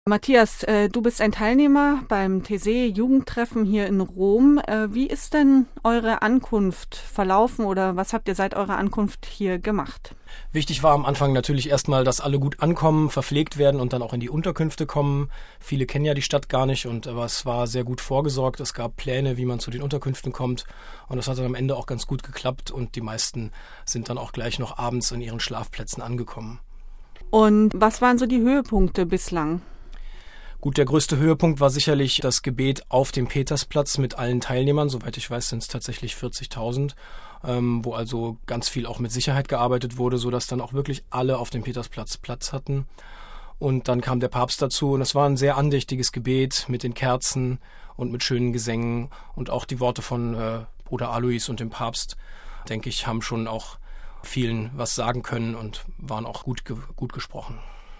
Matthias, du bist ein Teilnehmer beim TESE-Jugendtreffen hier in Rom. Wie ist denn eure Ankunft verlaufen oder was habt ihr seit eurer Ankunft hier gemacht? Wichtig war am Anfang natürlich erstmal, dass alle gut ankommen, verpflegt werden und dann auch in die Unterkünfte kommen. Viele kennen ja die Stadt gar nicht, aber es war sehr gut vorgesorgt. Es gab Pläne, wie man zu den Unterkünften kommt und das hat dann am Ende auch ganz gut geklappt und die meisten sind dann auch gleich noch abends in ihren Schlafplätzen angekommen. Und was waren so die Höhepunkte bislang? Gut, der größte Höhepunkt war sicherlich das Gebet auf dem Petersplatz mit allen Teilnehmern. Soweit ich weiß, sind es tatsächlich 40.000, wo also ganz viel auch mit Sicherheit gearbeitet wurde, sodass dann auch wirklich alle auf dem Petersplatz Platz hatten. Und dann kam der Papst dazu und es war ein sehr andächtiges Gebet mit den Kerzen und mit schönen Gesängen und auch die Worte von Bruder Alois und dem Papst, denke ich, haben schon auch vielen was sagen können und waren auch gut gesprochen.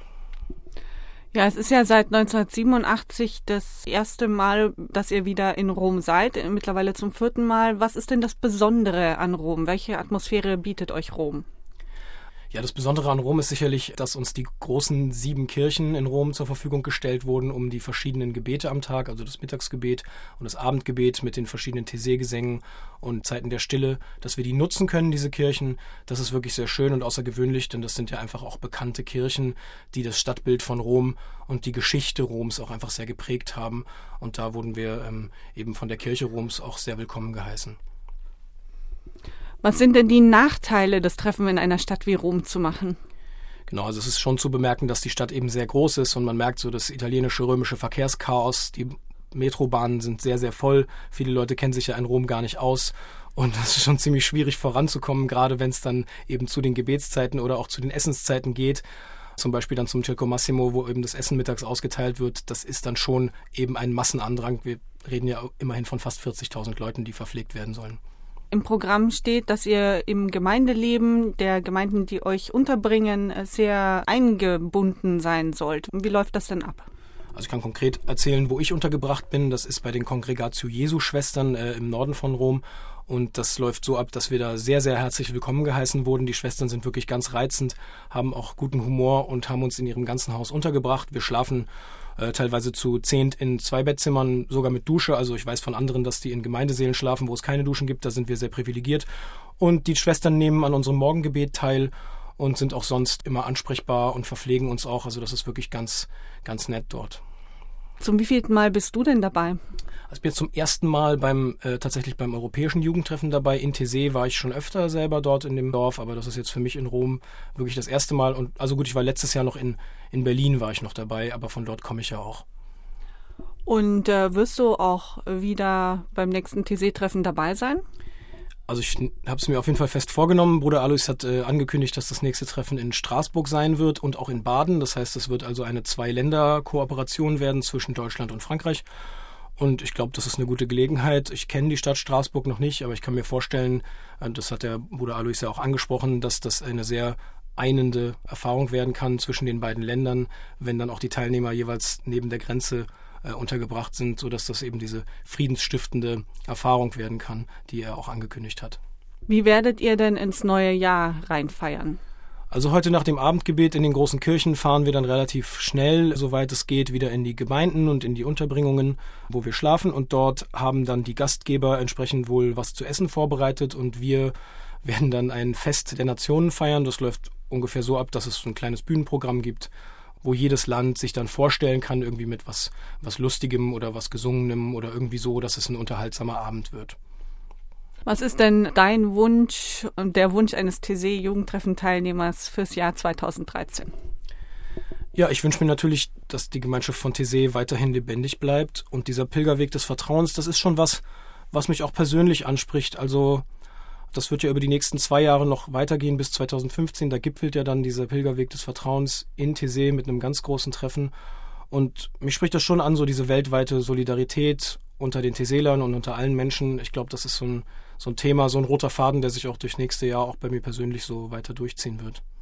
Ja, es ist ja seit 1987 das erste Mal, dass ihr wieder in Rom seid, mittlerweile zum 4. Mal. Was ist denn das Besondere an Rom? Welche Atmosphäre bietet euch Rom? Ja, das Besondere an Rom ist sicherlich, dass uns die großen 7 Kirchen in Rom zur Verfügung gestellt wurden, um die verschiedenen Gebete am Tag, also das Mittagsgebet und das Abendgebet mit den verschiedenen TESE-Gesängen und Zeiten der Stille, dass wir die nutzen können, diese Kirchen. Das ist wirklich sehr schön und außergewöhnlich, denn das sind ja einfach auch bekannte Kirchen, die das Stadtbild von Rom und die Geschichte Roms auch einfach sehr geprägt haben. Und da wurden wir eben von der Kirche Roms auch sehr willkommen geheißen. Was sind denn die Nachteile, das Treffen in einer Stadt wie Rom zu machen? Genau, also es ist schon zu bemerken, dass die Stadt eben sehr groß ist und man merkt so das italienische-römische Verkehrschaos. Die Metrobahnen sind sehr, sehr voll. Viele Leute kennen sich ja in Rom gar nicht aus. Und es ist schon ziemlich schwierig voranzukommen, gerade wenn es dann eben zu den Gebetszeiten oder auch zu den Essenszeiten geht. Zum Beispiel dann zum Circo Massimo, wo eben das Essen mittags ausgeteilt wird. Das ist dann schon eben ein Massenandrang. Wir reden ja immerhin von fast 40.000 Leuten, die verpflegt werden sollen. Im Programm steht, dass ihr im Gemeindeleben der Gemeinden, die euch unterbringen, sehr eingebunden sein sollt. Wie läuft das denn ab? Also ich kann konkret erzählen, wo ich untergebracht bin. Das ist bei den Congregatio Jesu-Schwestern im Norden von Rom. Und das läuft so ab, dass wir da sehr, sehr herzlich willkommen geheißen wurden. Die Schwestern sind wirklich ganz reizend, haben auch guten Humor und haben uns in ihrem ganzen Haus untergebracht. Wir schlafen teilweise zu 10 in 2 Bettzimmern, sogar mit Dusche. Also ich weiß von anderen, dass die in Gemeindesälen schlafen, wo es keine Duschen gibt. Da sind wir sehr privilegiert. Und die Schwestern nehmen an unserem Morgengebet teil und sind auch sonst immer ansprechbar und verpflegen uns auch. Also das ist wirklich ganz, ganz nett dort. Zum wievielten Mal bist du denn dabei? Also ich bin jetzt zum ersten Mal tatsächlich beim Europäischen Jugendtreffen dabei. In TESE war ich schon öfter selber dort in dem Dorf, aber das ist jetzt für mich in Rom wirklich das erste Mal. Und also gut, ich war letztes Jahr noch in Berlin war ich noch dabei, aber von dort komme ich ja auch. Und wirst du auch wieder beim nächsten TESE-Treffen dabei sein? Also ich habe es mir auf jeden Fall fest vorgenommen. Bruder Alois hat angekündigt, dass das nächste Treffen in Straßburg sein wird und auch in Baden. Das heißt, es wird also eine 2-Länder-Kooperation werden zwischen Deutschland und Frankreich. Und ich glaube, das ist eine gute Gelegenheit. Ich kenne die Stadt Straßburg noch nicht, aber ich kann mir vorstellen, das hat der Bruder Alois ja auch angesprochen, dass das eine sehr einende Erfahrung werden kann zwischen den beiden Ländern, wenn dann auch die Teilnehmer jeweils neben der Grenze untergebracht sind, sodass das eben diese friedensstiftende Erfahrung werden kann, die er auch angekündigt hat. Wie werdet ihr denn ins neue Jahr reinfeiern? Also heute nach dem Abendgebet in den großen Kirchen fahren wir dann relativ schnell, soweit es geht, wieder in die Gemeinden und in die Unterbringungen, wo wir schlafen. Und dort haben dann die Gastgeber entsprechend wohl was zu essen vorbereitet und wir werden dann ein Fest der Nationen feiern. Das läuft ungefähr so ab, dass es so ein kleines Bühnenprogramm gibt, wo jedes Land sich dann vorstellen kann, irgendwie mit was Lustigem oder was Gesungenem oder irgendwie so, dass es ein unterhaltsamer Abend wird. Was ist denn dein Wunsch und der Wunsch eines TESE-Jugendtreffen-Teilnehmers fürs Jahr 2013? Ja, ich wünsche mir natürlich, dass die Gemeinschaft von TESE weiterhin lebendig bleibt und dieser Pilgerweg des Vertrauens, das ist schon was mich auch persönlich anspricht. Also das wird ja über die nächsten 2 Jahre noch weitergehen bis 2015. Da gipfelt ja dann dieser Pilgerweg des Vertrauens in TESE mit einem ganz großen Treffen. Und mich spricht das schon an, so diese weltweite Solidarität unter den TESElern und unter allen Menschen. Ich glaube, das ist so ein Thema, so ein roter Faden, der sich auch durchs nächste Jahr auch bei mir persönlich so weiter durchziehen wird.